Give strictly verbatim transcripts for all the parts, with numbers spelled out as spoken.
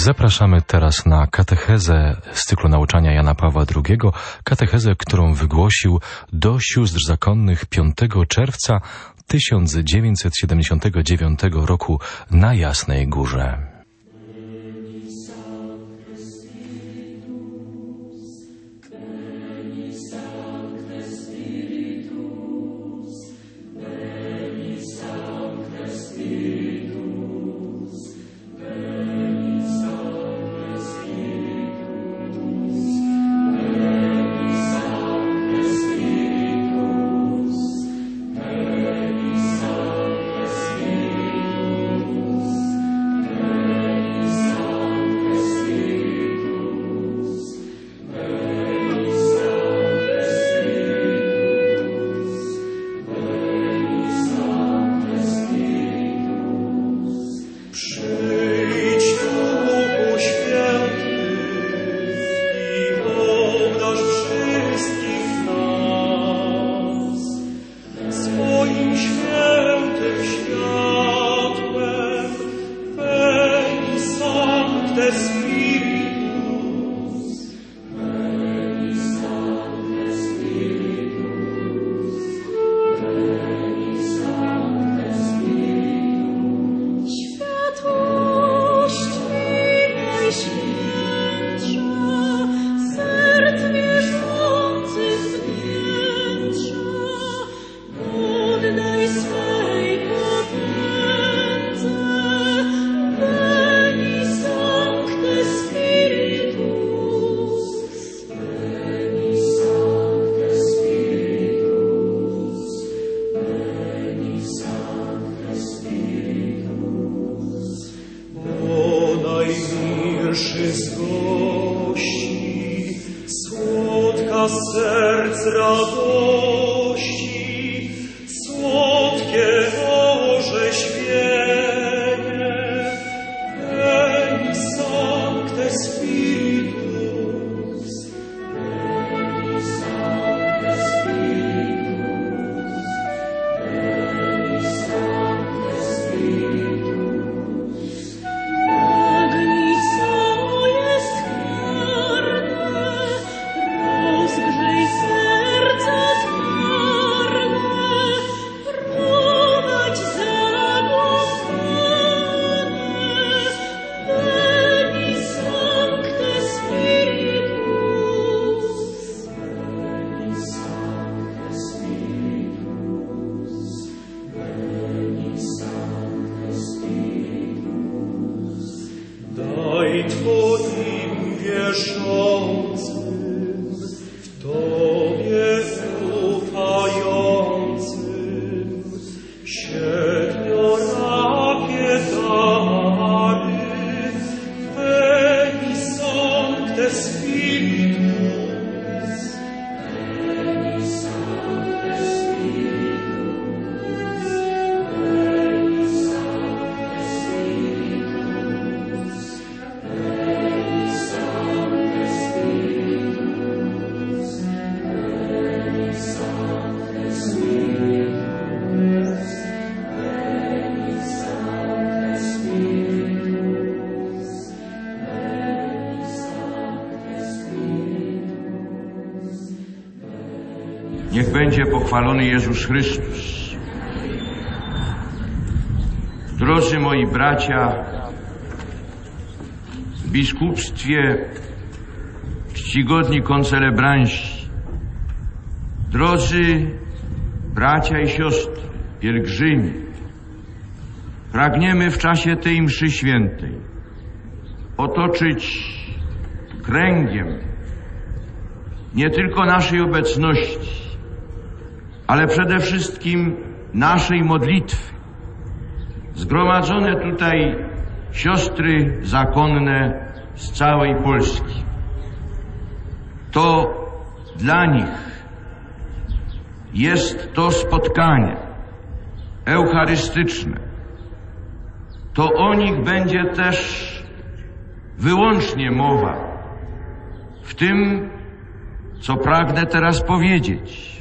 Zapraszamy teraz na katechezę z cyklu nauczania Jana Pawła drugiego, katechezę, którą wygłosił do sióstr zakonnych piątego czerwca tysiąc dziewięćset siedemdziesiątego dziewiątego roku na Jasnej Górze. Niech będzie pochwalony Jezus Chrystus. Drodzy moi bracia, w biskupstwie, czcigodni koncelebranci, drodzy bracia i siostry, pielgrzymi, pragniemy w czasie tej mszy świętej otoczyć kręgiem nie tylko naszej obecności, ale przede wszystkim naszej modlitwy. Zgromadzone tutaj siostry zakonne z całej Polski. To dla nich jest to spotkanie eucharystyczne. To o nich będzie też wyłącznie mowa w tym, co pragnę teraz powiedzieć.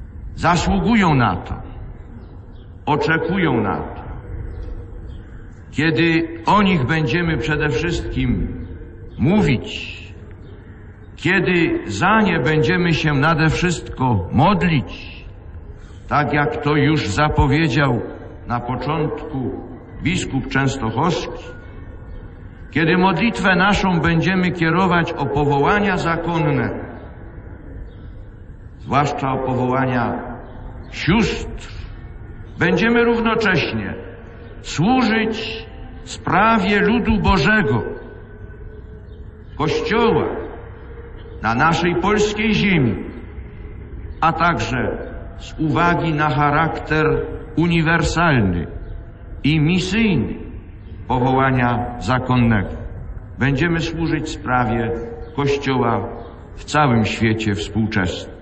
Zasługują na to, oczekują na to. kiedy o nich będziemy przede wszystkim mówić, kiedy za nie będziemy się nade wszystko modlić, tak jak to już zapowiedział na początku biskup częstochowski, kiedy modlitwę naszą będziemy kierować o powołania zakonne, zwłaszcza o powołania sióstr, będziemy równocześnie służyć sprawie ludu Bożego, Kościoła na naszej polskiej ziemi, a także z uwagi na charakter uniwersalny i misyjny powołania zakonnego. Będziemy służyć sprawie Kościoła w całym świecie współczesnym.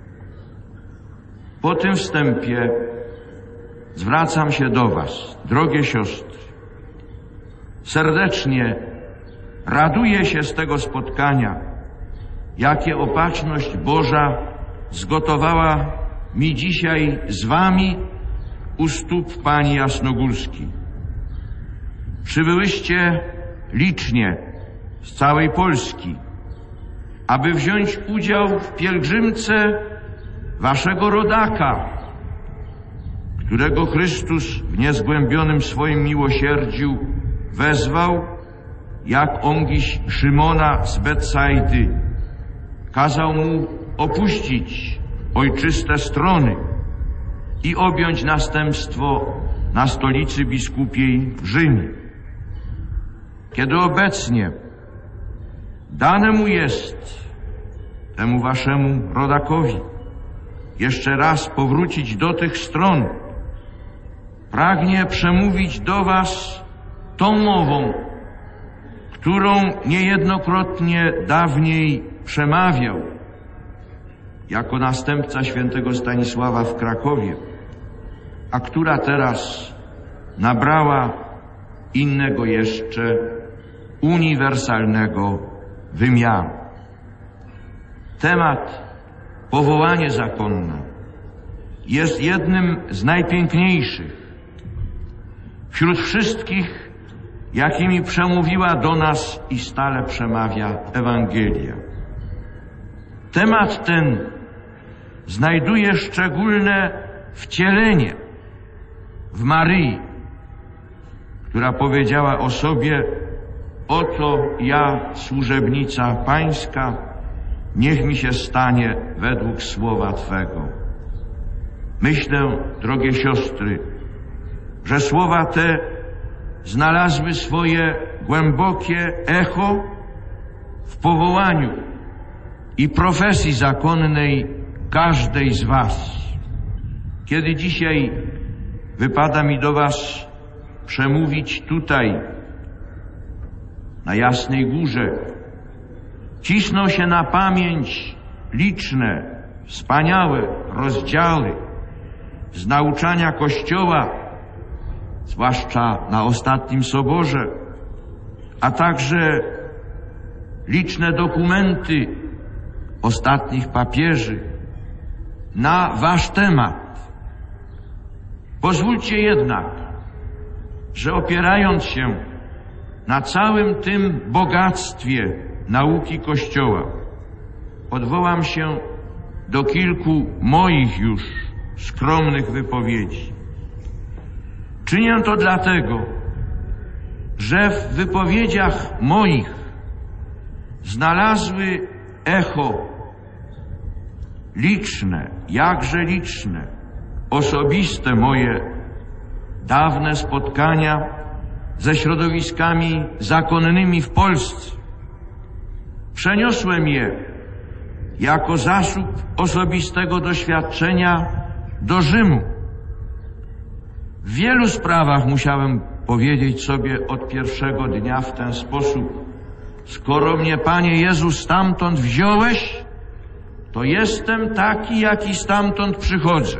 Po tym wstępie zwracam się do Was, drogie siostry. Serdecznie raduję się z tego spotkania, jakie opatrzność Boża zgotowała mi dzisiaj z Wami u stóp Pani Jasnogórskiej. Przybyłyście licznie z całej Polski, aby wziąć udział w pielgrzymce Waszego rodaka, którego Chrystus w niezgłębionym swoim miłosierdziu wezwał, jak ongiś Szymona z Betsajdy. Kazał mu opuścić ojczyste strony i objąć następstwo na stolicy biskupiej w Rzymie. Kiedy obecnie dane mu jest, temu waszemu rodakowi, jeszcze raz powrócić do tych stron, pragnie przemówić do was tą mową, którą niejednokrotnie dawniej przemawiał jako następca świętego Stanisława w Krakowie, a która teraz nabrała innego jeszcze uniwersalnego wymiaru. Temat powołanie zakonne jest jednym z najpiękniejszych wśród wszystkich, jakimi przemówiła do nas i stale przemawia Ewangelia. Temat ten znajduje szczególne wcielenie w Maryi, która powiedziała o sobie: oto ja, służebnica Pańska, niech mi się stanie według słowa Twego. Myślę, drogie siostry, że słowa te znalazły swoje głębokie echo w powołaniu i profesji zakonnej każdej z was. Kiedy dzisiaj wypada mi do was przemówić tutaj, na Jasnej Górze, cisną się na pamięć liczne, wspaniałe rozdziały z nauczania Kościoła, zwłaszcza na ostatnim Soborze, a także liczne dokumenty ostatnich papieży na wasz temat. Pozwólcie jednak, że opierając się na całym tym bogactwie nauki Kościoła, odwołam się do kilku moich już skromnych wypowiedzi. Czynię to dlatego, że w wypowiedziach moich znalazły echo liczne, jakże liczne, osobiste moje dawne spotkania ze środowiskami zakonnymi w Polsce. Przeniosłem je jako zasób osobistego doświadczenia do Rzymu. W wielu sprawach musiałem powiedzieć sobie od pierwszego dnia w ten sposób: skoro mnie, Panie Jezu, stamtąd wziąłeś, to jestem taki, jaki stamtąd przychodzę.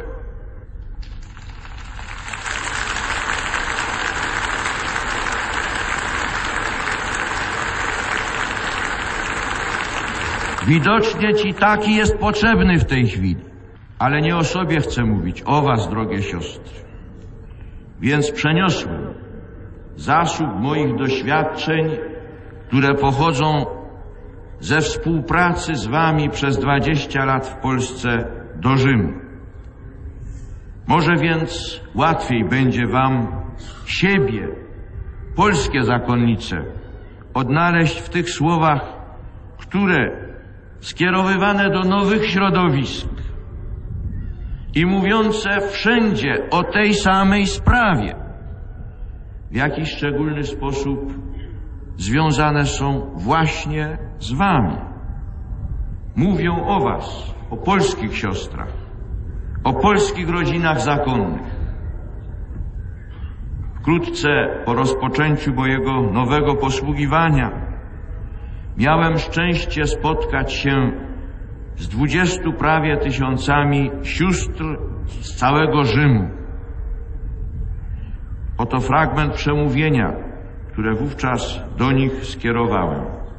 Widocznie ci taki jest potrzebny w tej chwili. Ale nie o sobie chcę mówić, o was, drogie siostry. Więc przeniosłem zasób moich doświadczeń, które pochodzą ze współpracy z wami przez dwadzieścia lat w Polsce do Rzymu. Może więc łatwiej będzie wam siebie, polskie zakonnice, odnaleźć w tych słowach, które skierowywane do nowych środowisk i mówiące wszędzie o tej samej sprawie, w jakiś szczególny sposób związane są właśnie z wami. Mówią o was, o polskich siostrach, o polskich rodzinach zakonnych. Wkrótce po rozpoczęciu mojego nowego posługiwania miałem szczęście spotkać się z dwudziestu prawie tysiącami sióstr z całego Rzymu. Oto fragment przemówienia, które wówczas do nich skierowałem.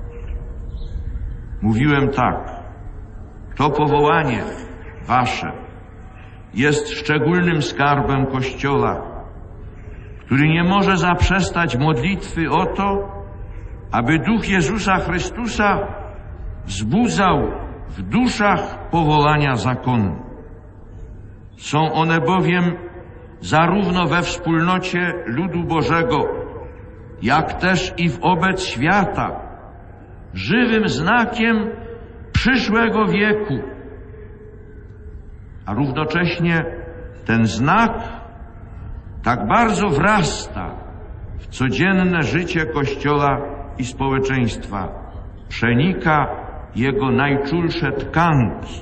Mówiłem tak: to powołanie wasze jest szczególnym skarbem Kościoła, który nie może zaprzestać modlitwy o to, aby Duch Jezusa Chrystusa wzbudzał w duszach powołania zakonu. Są one bowiem zarówno we wspólnocie ludu Bożego, jak też i wobec świata żywym znakiem przyszłego wieku. A równocześnie ten znak tak bardzo wrasta w codzienne życie Kościoła i społeczeństwa, przenika jego najczulsze tkanki.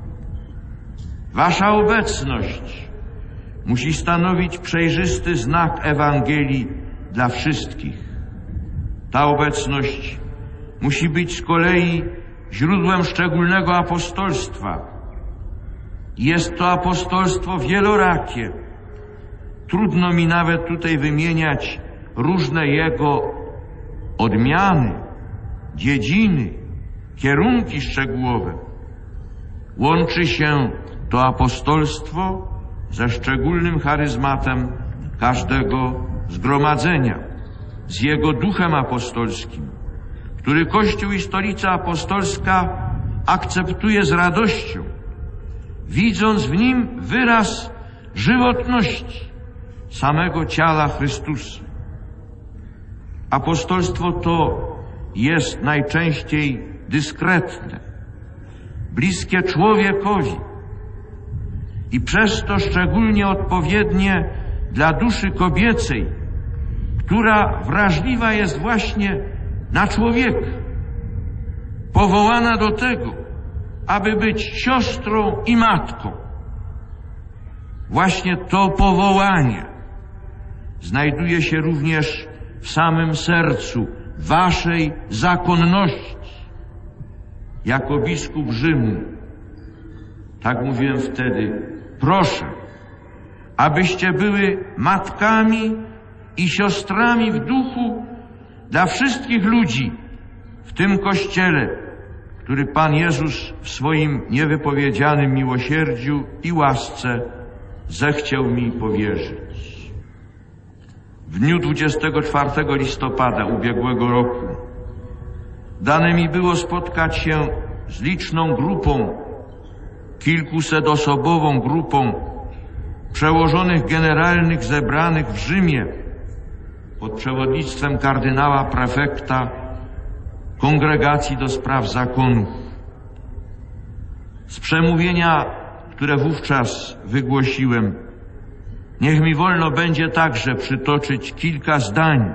Wasza obecność musi stanowić przejrzysty znak Ewangelii dla wszystkich. Ta obecność musi być z kolei źródłem szczególnego apostolstwa. Jest to apostolstwo wielorakie. Trudno mi nawet tutaj wymieniać różne jego odmiany, dziedziny, kierunki szczegółowe. Łączy się to apostolstwo ze szczególnym charyzmatem każdego zgromadzenia, z jego duchem apostolskim, który Kościół i Stolica Apostolska akceptuje z radością, widząc w nim wyraz żywotności samego ciała Chrystusa. Apostolstwo to jest najczęściej dyskretne, bliskie człowiekowi i przez to szczególnie odpowiednie dla duszy kobiecej, która wrażliwa jest właśnie na człowieka, powołana do tego, aby być siostrą i matką. Właśnie to powołanie znajduje się również w samym sercu waszej zakonności. Jako biskup Rzymu, tak mówiłem wtedy, proszę, abyście były matkami i siostrami w duchu dla wszystkich ludzi w tym Kościele, który Pan Jezus w swoim niewypowiedzianym miłosierdziu i łasce zechciał mi powierzyć. W dniu dwudziestego czwartego listopada ubiegłego roku dane mi było spotkać się z liczną grupą, kilkusetosobową grupą przełożonych generalnych zebranych w Rzymie pod przewodnictwem kardynała prefekta Kongregacji do Spraw Zakonów. Z przemówienia, które wówczas wygłosiłem, niech mi wolno będzie także przytoczyć kilka zdań.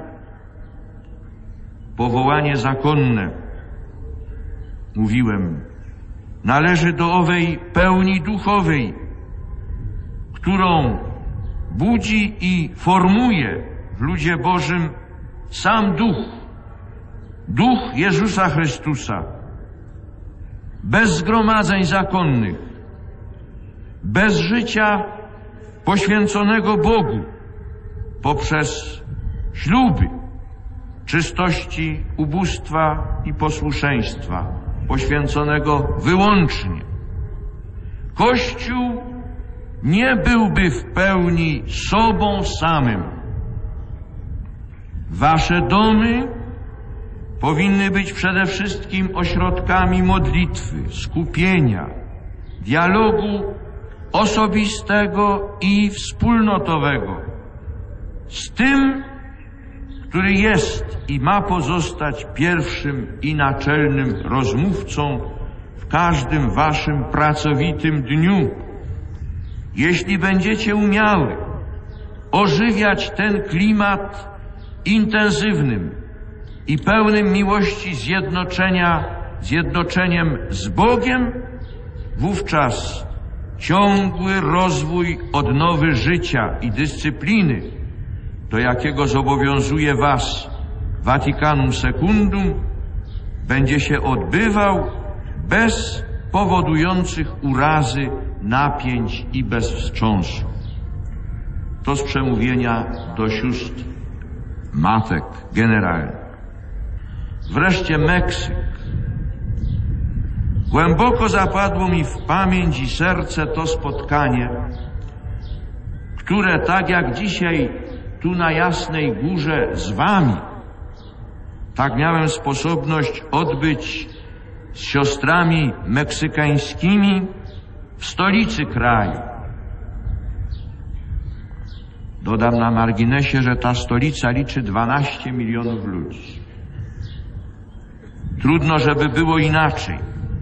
Powołanie zakonne, mówiłem, należy do owej pełni duchowej, którą budzi i formuje w ludzie Bożym sam Duch, Duch Jezusa Chrystusa. Bez zgromadzeń zakonnych, bez życia poświęconego Bogu poprzez śluby, czystości, ubóstwa i posłuszeństwa, poświęconego wyłącznie, Kościół nie byłby w pełni sobą samym. Wasze domy powinny być przede wszystkim ośrodkami modlitwy, skupienia, dialogu osobistego i wspólnotowego z tym, który jest i ma pozostać pierwszym i naczelnym rozmówcą w każdym waszym pracowitym dniu. Jeśli będziecie umiały ożywiać ten klimat intensywnym i pełnym miłości zjednoczenia, zjednoczeniem z Bogiem, wówczas ciągły rozwój odnowy życia i dyscypliny, do jakiego zobowiązuje was Vaticanum Secundum, będzie się odbywał bez powodujących urazy, napięć i bez wstrząsu. To z przemówienia do sióstr matek generalnych. Wreszcie Meksyk. Głęboko zapadło mi w pamięć i serce to spotkanie, które tak jak dzisiaj tu na Jasnej Górze z wami, tak miałem sposobność odbyć z siostrami meksykańskimi w stolicy kraju. Dodam na marginesie, że ta stolica liczy dwanaście milionów ludzi. Trudno, żeby było inaczej.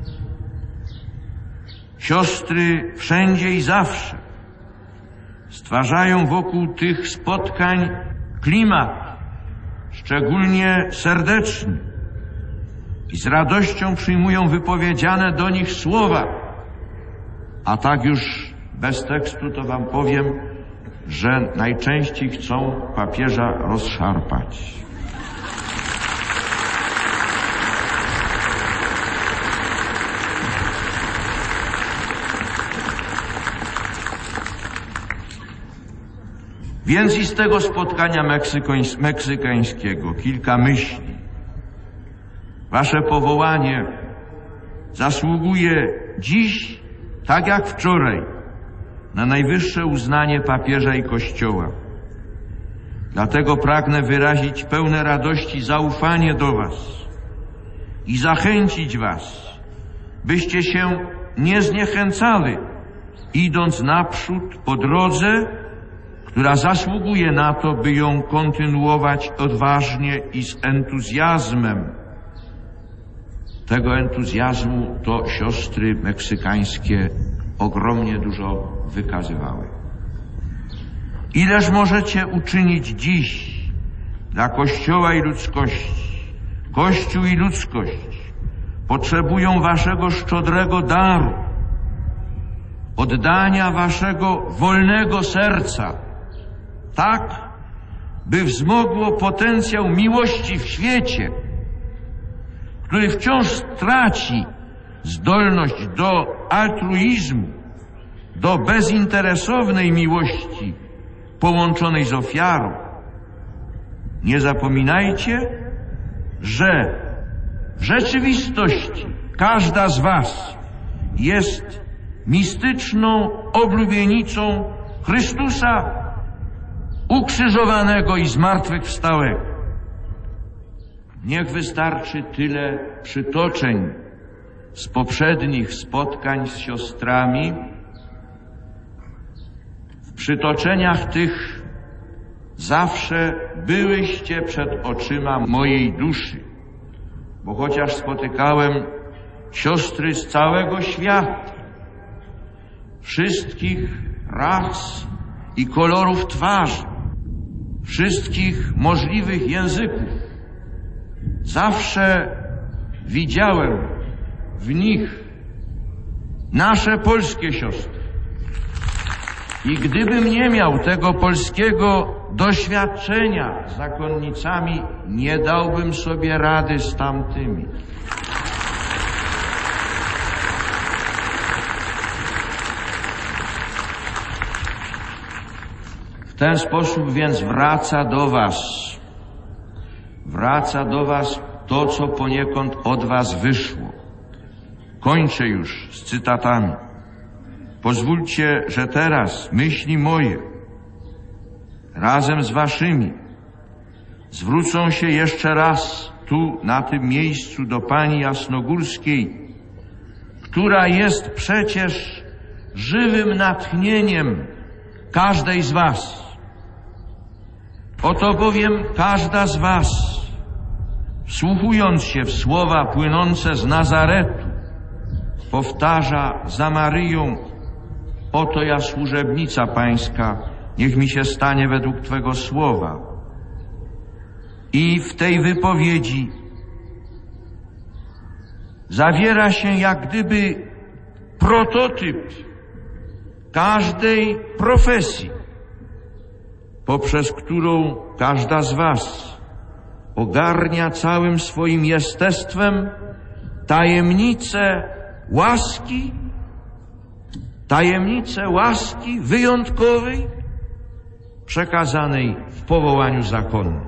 Siostry wszędzie i zawsze stwarzają wokół tych spotkań klimat szczególnie serdeczny i z radością przyjmują wypowiedziane do nich słowa. A tak już bez tekstu to wam powiem, że najczęściej chcą papieża rozszarpać. Więc i z tego spotkania meksykoń- meksykańskiego kilka myśli. Wasze powołanie zasługuje dziś, tak jak wczoraj, na najwyższe uznanie papieża i Kościoła. Dlatego pragnę wyrazić pełne radości zaufanie do was i zachęcić was, byście się nie zniechęcali, idąc naprzód po drodze, która zasługuje na to, by ją kontynuować odważnie i z entuzjazmem. Tego entuzjazmu to siostry meksykańskie ogromnie dużo wykazywały. Ileż możecie uczynić dziś dla Kościoła i ludzkości? Kościół i ludzkość potrzebują waszego szczodrego daru, oddania waszego wolnego serca, tak, by wzmogło potencjał miłości w świecie, który wciąż traci zdolność do altruizmu, do bezinteresownej miłości połączonej z ofiarą. Nie zapominajcie, że w rzeczywistości każda z was jest mistyczną oblubienicą Chrystusa ukrzyżowanego i zmartwychwstałego. Niech wystarczy tyle przytoczeń z poprzednich spotkań z siostrami. W przytoczeniach tych zawsze byłyście przed oczyma mojej duszy, bo chociaż spotykałem siostry z całego świata, wszystkich ras i kolorów twarzy, wszystkich możliwych języków, zawsze widziałem w nich nasze polskie siostry. I gdybym nie miał tego polskiego doświadczenia z zakonnicami, nie dałbym sobie rady z tamtymi. W ten sposób więc wraca do was, wraca do was to, co poniekąd od was wyszło. Kończę już z cytatami. Pozwólcie, że teraz myśli moje razem z waszymi zwrócą się jeszcze raz tu, na tym miejscu, do Pani Jasnogórskiej, która jest przecież żywym natchnieniem każdej z Was. Oto bowiem każda z Was, wsłuchując się w słowa płynące z Nazaretu, powtarza za Maryją: oto ja, służebnica Pańska, niech mi się stanie według Twego słowa. I w tej wypowiedzi zawiera się jak gdyby prototyp każdej profesji, poprzez którą każda z Was ogarnia całym swoim jestestwem tajemnicę łaski, tajemnicę łaski wyjątkowej przekazanej w powołaniu zakonnym.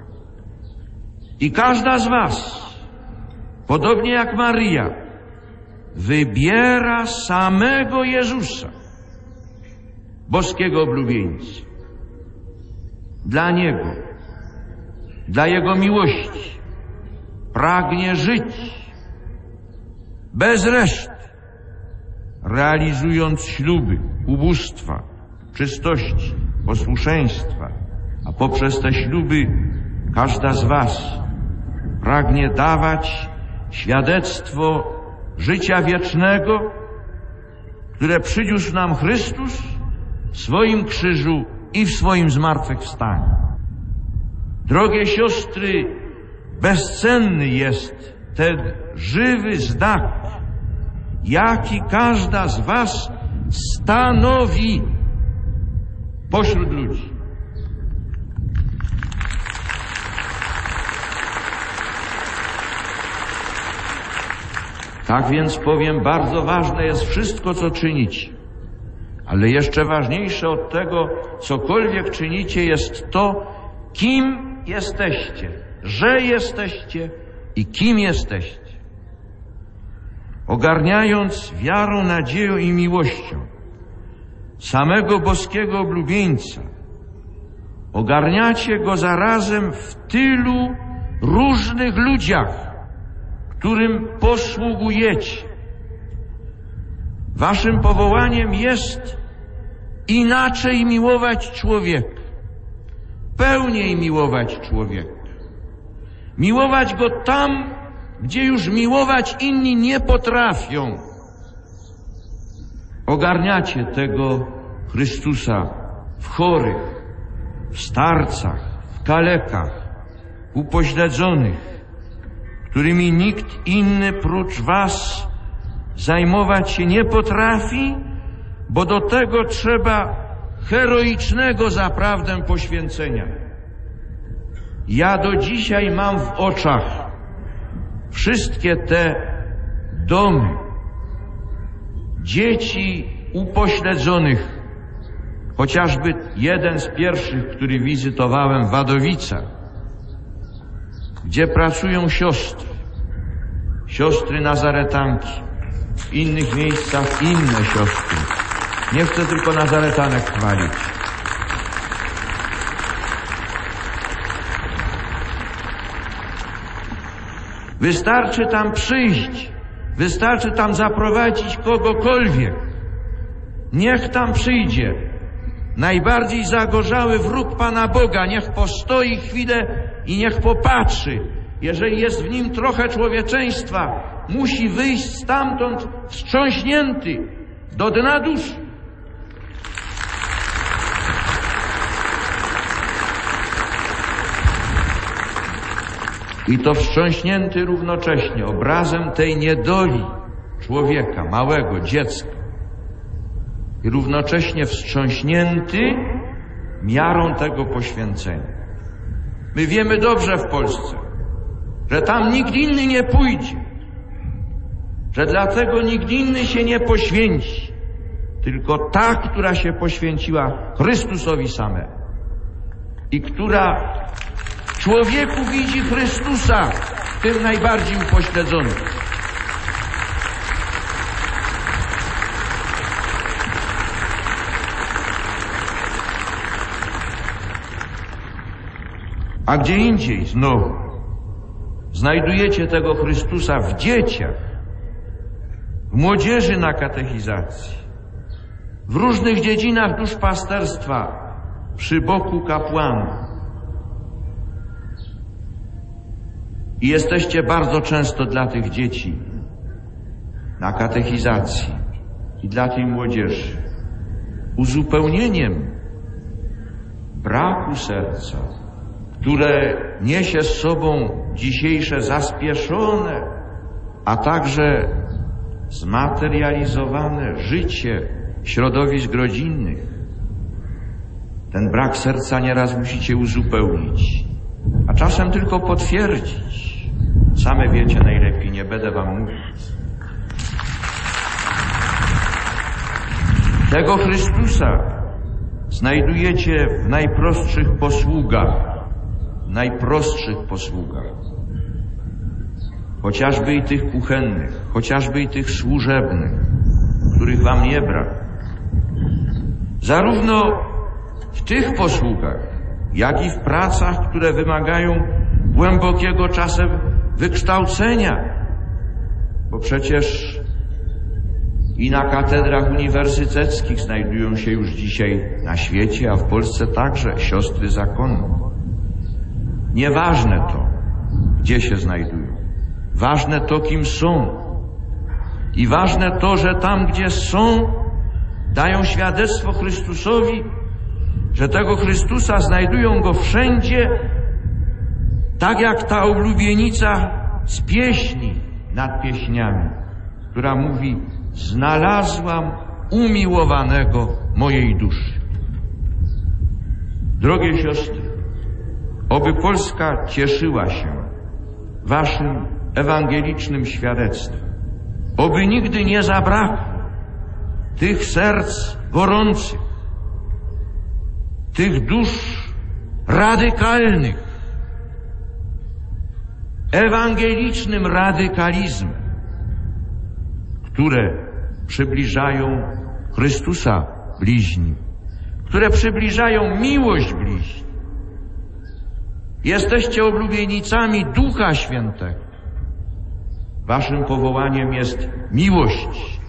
I każda z Was, podobnie jak Maryja, wybiera samego Jezusa, boskiego oblubieńca. Dla Niego, dla Jego miłości pragnie żyć bez reszty, realizując śluby ubóstwa, czystości, posłuszeństwa, a poprzez te śluby każda z Was pragnie dawać świadectwo życia wiecznego, które przyniósł nam Chrystus w swoim krzyżu i w swoim zmartwychwstaniu. Drogie siostry, bezcenny jest ten żywy znak, jaki każda z Was stanowi pośród ludzi. Tak więc powiem, bardzo ważne jest wszystko, co czynicie. Ale jeszcze ważniejsze od tego, cokolwiek czynicie, jest to, kim jesteście, że jesteście i kim jesteście. Ogarniając wiarą, nadzieją i miłością samego boskiego oblubieńca, ogarniacie go zarazem w tylu różnych ludziach, którym posługujecie. Waszym powołaniem jest inaczej miłować człowieka, pełniej miłować człowieka. Miłować go tam, gdzie już miłować inni nie potrafią. Ogarniacie tego Chrystusa w chorych, w starcach, w kalekach, w upośledzonych, którymi nikt inny prócz Was zajmować się nie potrafi, bo do tego trzeba heroicznego zaprawdę poświęcenia. Ja do dzisiaj mam w oczach wszystkie te domy dzieci upośledzonych, chociażby jeden z pierwszych, który wizytowałem w Wadowicach, gdzie pracują siostry, siostry nazaretanki, w innych miejscach inne siostry. Nie chcę tylko nazaretanek chwalić. Wystarczy tam przyjść, wystarczy tam zaprowadzić kogokolwiek. Niech tam przyjdzie najbardziej zagorzały wróg Pana Boga, niech postoi chwilę i niech popatrzy. Jeżeli jest w nim trochę człowieczeństwa, musi wyjść stamtąd wstrząśnięty do dna duszy. I to wstrząśnięty równocześnie obrazem tej niedoli człowieka, małego dziecka. I równocześnie wstrząśnięty miarą tego poświęcenia. My wiemy dobrze w Polsce, że tam nikt inny nie pójdzie, że dlatego nikt inny się nie poświęci, tylko ta, która się poświęciła Chrystusowi samemu i która w człowieku widzi Chrystusa, tym najbardziej upośledzonym. A gdzie indziej znowu znajdujecie tego Chrystusa w dzieciach, w młodzieży na katechizacji, w różnych dziedzinach duszpasterstwa, przy boku kapłanów. I jesteście bardzo często dla tych dzieci na katechizacji i dla tej młodzieży uzupełnieniem braku serca, które niesie z sobą dzisiejsze zaspieszone, a także zmaterializowane życie środowisk rodzinnych. Ten brak serca nieraz musicie uzupełnić, a czasem tylko potwierdzić. Same wiecie najlepiej, nie będę wam mówić. Tego Chrystusa znajdujecie w najprostszych posługach, w najprostszych posługach. Chociażby i tych kuchennych, chociażby i tych służebnych, których wam nie brak. Zarówno w tych posługach, jak i w pracach, które wymagają głębokiego czasem wykształcenia. Bo przecież i na katedrach uniwersyteckich znajdują się już dzisiaj na świecie, a w Polsce także siostry zakonne. Nieważne to, gdzie się znajdują. Ważne to, kim są. I ważne to, że tam, gdzie są, dają świadectwo Chrystusowi, że tego Chrystusa znajdują Go wszędzie, tak jak ta oblubienica z pieśni nad pieśniami, która mówi: znalazłam umiłowanego mojej duszy. Drogie siostry, oby Polska cieszyła się waszym ewangelicznym świadectwem. Oby nigdy nie zabrakło tych serc gorących, tych dusz radykalnych, ewangelicznym radykalizmem, które przybliżają Chrystusa bliźnim, które przybliżają miłość bliźnim. Jesteście oblubienicami Ducha Świętego. Waszym powołaniem jest miłość,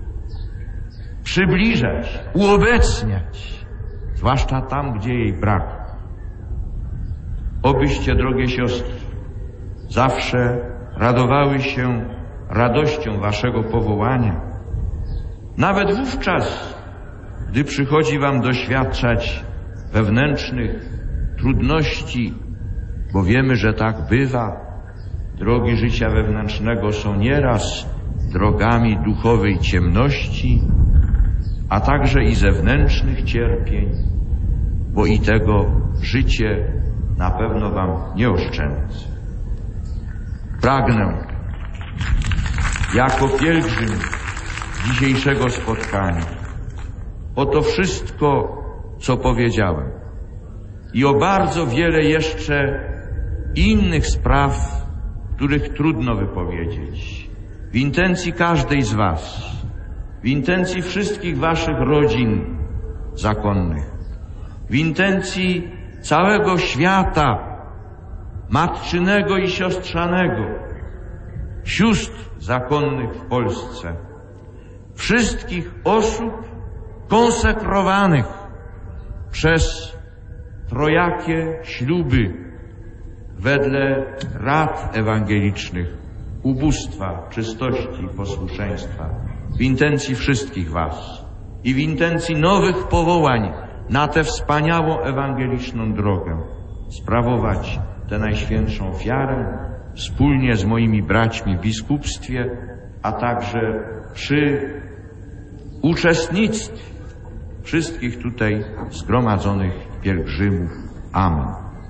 przybliżać, uobecniać, zwłaszcza tam, gdzie jej brak. Obyście, drogie siostry, zawsze radowały się radością waszego powołania, nawet wówczas, gdy przychodzi wam doświadczać wewnętrznych trudności, bo wiemy, że tak bywa. Drogi życia wewnętrznego są nieraz drogami duchowej ciemności, a także i zewnętrznych cierpień, bo i tego życie na pewno wam nie oszczędzi. Pragnę jako pielgrzym dzisiejszego spotkania o to wszystko, co powiedziałem, i o bardzo wiele jeszcze innych spraw, których trudno wypowiedzieć, w intencji każdej z was, w intencji wszystkich waszych rodzin zakonnych, w intencji całego świata matczynego i siostrzanego, sióstr zakonnych w Polsce, wszystkich osób konsekrowanych przez trojakie śluby wedle rad ewangelicznych, ubóstwa, czystości i posłuszeństwa, w intencji wszystkich was i w intencji nowych powołań na tę wspaniałą ewangeliczną drogę, sprawować tę najświętszą ofiarę wspólnie z moimi braćmi w biskupstwie, a także przy uczestnictwie wszystkich tutaj zgromadzonych pielgrzymów. Amen.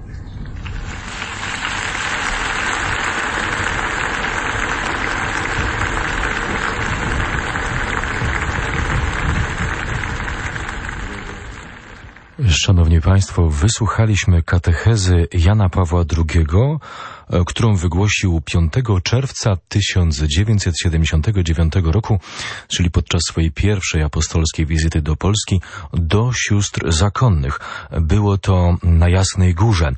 Szanowni Państwo, wysłuchaliśmy katechezy Jana Pawła drugiego, którą wygłosił piątego czerwca tysiąc dziewięćset siedemdziesiątego dziewiątego roku, czyli podczas swojej pierwszej apostolskiej wizyty do Polski, do sióstr zakonnych. Było to na Jasnej Górze.